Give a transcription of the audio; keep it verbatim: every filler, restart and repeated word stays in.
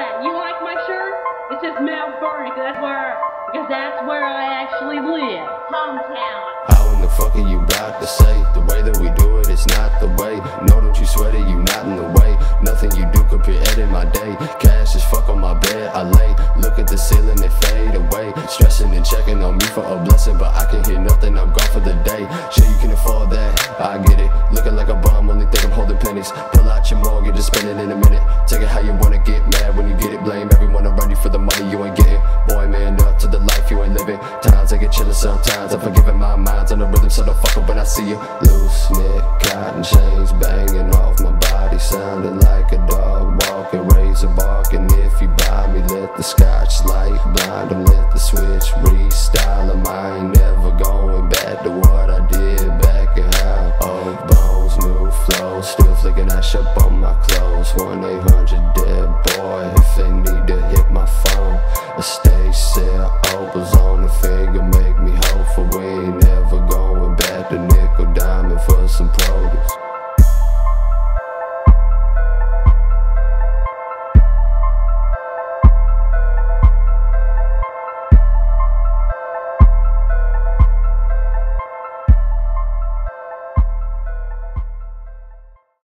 at? You like my shirt? It says Mount Vernon, because that's where, because that's where I actually live. Hometown. How in the fuck are you about to say? The way that we do it, it's not the way. No, don't you sweat it, you not in the way. Nothing you do could be in my day. Cash is fuck on my bed, I lay. Look at the ceiling, it fade away. Stressing and checking on me for a blessing, but I can hear nothing, I'm gone for the day. Sure you can afford that, I get it. Looking like a bum, only think I'm holding pennies. Pull out your mortgage and spend it in a minute. Take it how you wanna, get mad when you get it. Blame everyone around you for the money you ain't getting. Boy, man, up to the life you ain't living. Times I get chillin' sometimes, I'm forgiving my mind's on the rhythm, so don't fuck up when I see you. Loose knit, cotton chains banging off my body, sounding like a dog walking, razor barking. If you buy me, let the scotch light blind 'em, let the switch restyle 'em. I ain't